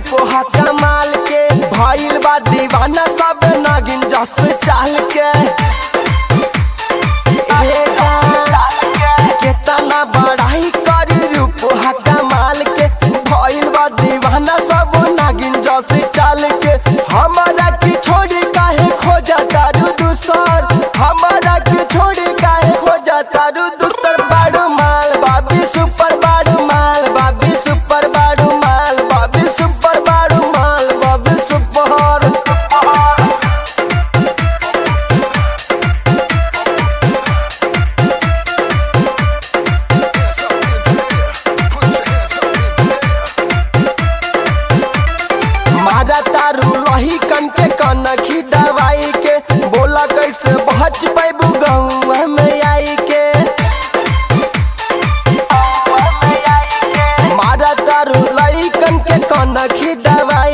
रूप हा कमाल के भइल बा दीवाना सब नागिन जस चाल के केतना बड़ाई करी रूप हा कमाल के भइल बा दीवाना सब नागिन जस चाल के हमारा की छोड़ी काहे खोजा तारू दूसर हमारा की छोड़ी काहे खोजा तारू दूसर बाड़ू माल बाबी सुपर बाड़ू माल बाबी सुपर बाड़ू माल बाबी सुपर बाड़ू माल बाबी सुपर मारा तारू लही कन के कनखी दवाई के बोला कैसे बच पैबू गौआ में आई के मारा तारू लही कन के कनखी दवाई